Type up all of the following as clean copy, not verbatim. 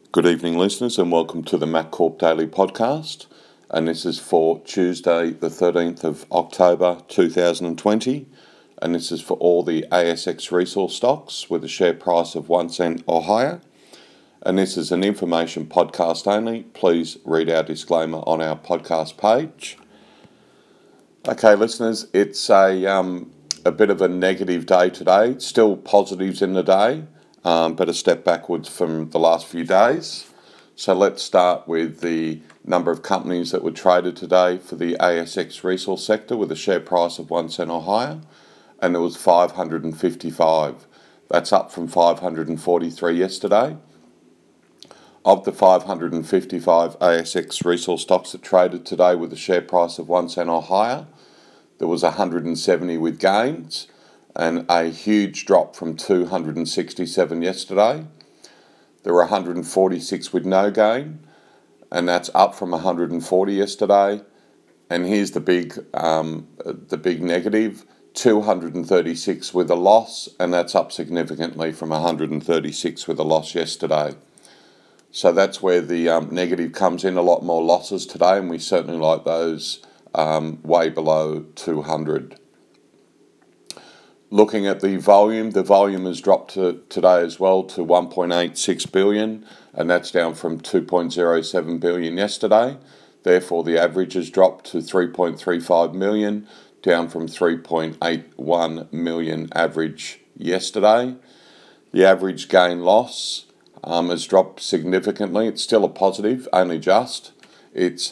Good evening, listeners, and welcome to the MacCorp Daily Podcast. And this is for Tuesday, the 13th of October 2020. And this is for all the ASX resource stocks with a share price of 1 cent or higher. And this is an information podcast only. Please read our disclaimer on our podcast page. Okay, listeners, it's a bit of a negative day today. Still positives in the day. But a step backwards from the last few days. So let's start with the number of companies that were traded today for the ASX resource sector with a share price of 1 cent or higher, and there was 555. That's up from 543 yesterday. Of the 555 ASX resource stocks that traded today with a share price of 1 cent or higher, there was 170 with gains, and a huge drop from 267 yesterday. There were 146 with no gain, and that's up from 140 yesterday. And here's the big negative: 236 with a loss, and that's up significantly from 136 with a loss yesterday. So that's where the negative comes in. A lot more losses today, and we certainly like those way below 200. Looking at the volume has dropped today as well to 1.86 billion, and that's down from 2.07 billion yesterday. Therefore, the average has dropped to 3.35 million, down from 3.81 million average yesterday. The average gain-loss has dropped significantly. It's still a positive, only just. It's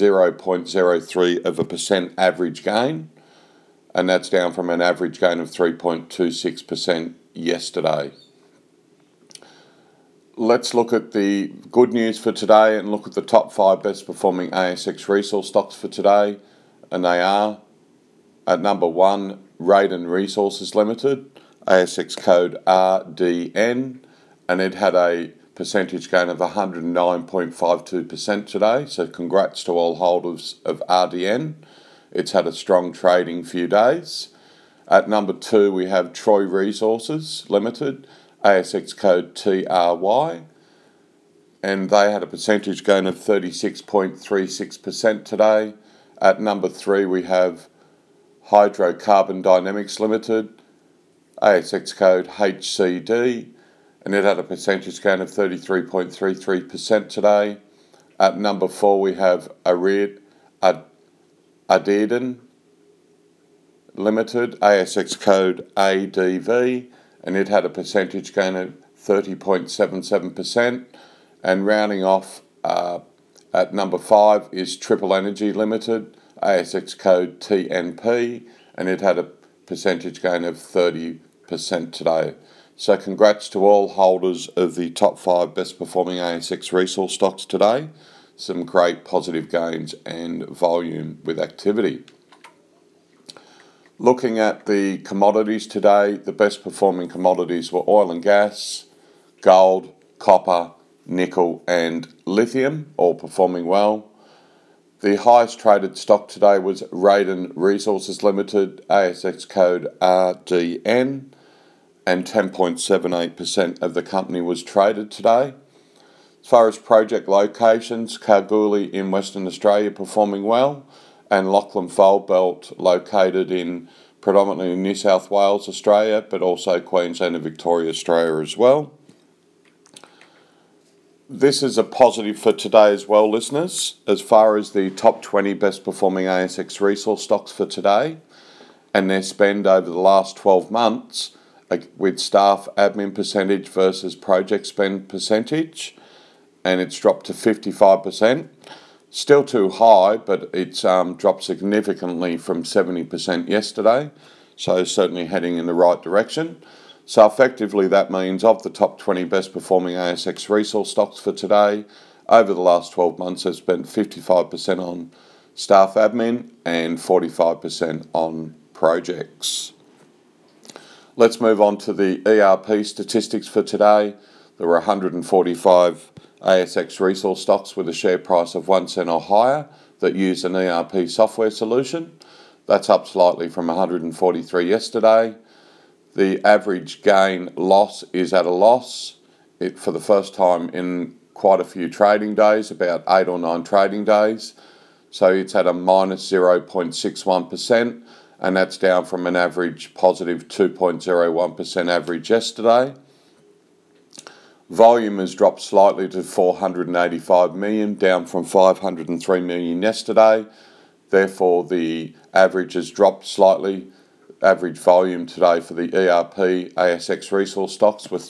0.03% average gain, and that's down from an average gain of 3.26% yesterday. Let's look at the good news for today and look at the top 5 best performing ASX resource stocks for today. And they are, at number 1, Raiden Resources Limited, ASX code RDN, and it had a percentage gain of 109.52% today. So congrats to all holders of RDN. It's had a strong trading few days. At number 2, we have Troy Resources Limited, ASX code TRY, and they had a percentage gain of 36.36% today. At number 3, we have Hydrocarbon Dynamics Limited, ASX code HCD, and it had a percentage gain of 33.33% today. At number 4, we have Adeden Limited, ASX code ADV, and it had a percentage gain of 30.77%. And rounding off at number 5 is Triple Energy Limited, ASX code TNP, and it had a percentage gain of 30% today. So congrats to all holders of the top 5 best performing ASX resource stocks today. Some great positive gains and volume with activity. Looking at the commodities today, the best performing commodities were oil and gas, gold, copper, nickel and lithium, all performing well. The highest traded stock today was Raiden Resources Limited, ASX code RDN, and 10.78% of the company was traded today. As far as project locations, Kalgoorlie in Western Australia performing well, and Lachlan Fold Belt located in predominantly New South Wales, Australia, but also Queensland and Victoria, Australia as well. This is a positive for today as well, listeners, as far as the top 20 best performing ASX resource stocks for today and their spend over the last 12 months with staff admin percentage versus project spend percentage. And it's dropped to 55%. Still too high, but it's dropped significantly from 70% yesterday. So certainly heading in the right direction. So effectively that means of the top 20 best performing ASX resource stocks for today, over the last 12 months they've spent 55% on staff admin and 45% on projects. Let's move on to the ERP statistics for today. There were 145 ASX resource stocks with a share price of 1 cent or higher that use an ERP software solution. That's up slightly from 143 yesterday. The average gain loss is at a loss. For the first time in quite a few trading days, about 8 or 9 trading days. So it's at a minus 0.61%, and that's down from an average positive 2.01% average yesterday. Volume has dropped slightly to 485 million, down from 503 million yesterday. Therefore, the average has dropped slightly. Average volume today for the ERP ASX resource stocks was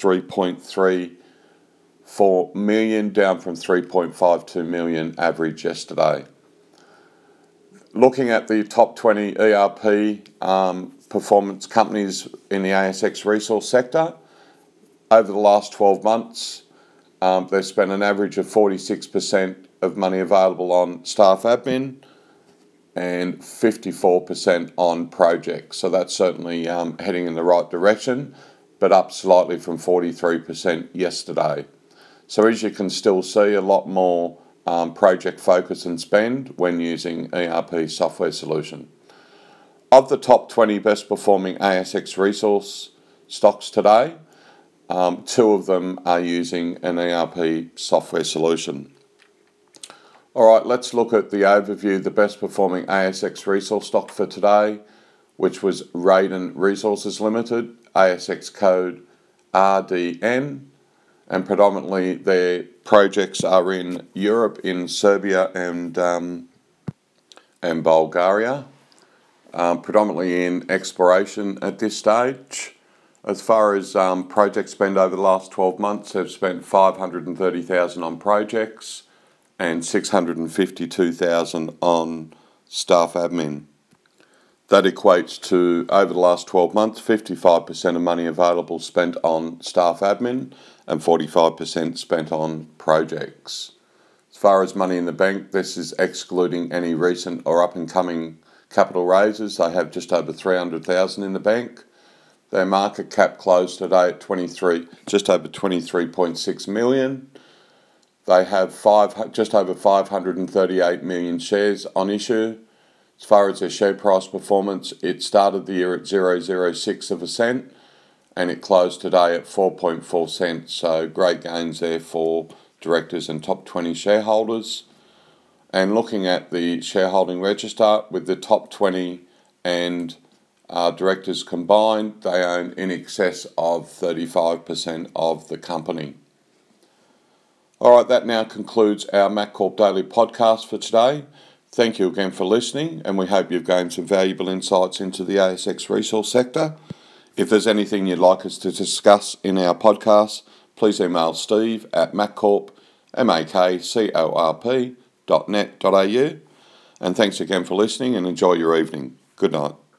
3.34 million, down from 3.52 million average yesterday. Looking at the top 20 ERP performance companies in the ASX resource sector, over the last 12 months, they've spent an average of 46% of money available on staff admin and 54% on projects. So that's certainly heading in the right direction, but up slightly from 43% yesterday. So as you can still see, a lot more project focus and spend when using ERP software solution. Of the top 20 best performing ASX resource stocks today, 2 of them are using an ERP software solution. All right, let's look at the overview, the best performing ASX resource stock for today, which was Raiden Resources Limited, ASX code RDN, and predominantly their projects are in Europe, in Serbia and Bulgaria, predominantly in exploration at this stage. As far as project spend over the last 12 months, they've spent $530,000 on projects and $652,000 on staff admin. That equates to, over the last 12 months, 55% of money available spent on staff admin and 45% spent on projects. As far as money in the bank, this is excluding any recent or up-and-coming capital raises. They have just over $300,000 in the bank. Their market cap closed today at just over 23.6 million. They have just over 538 million shares on issue. As far as their share price performance, it started the year at 0.006 of a cent and it closed today at 4.4 cents. So great gains there for directors and top 20 shareholders. And looking at the shareholding register, with the top 20 and directors combined, they own in excess of 35% of the company. All right, that now concludes our MacCorp Daily podcast for today. Thank you again for listening, and we hope you've gained some valuable insights into the ASX resource sector. If there's anything you'd like us to discuss in our podcast, please email steve@maccorp.net.au. And thanks again for listening, and enjoy your evening. Good night.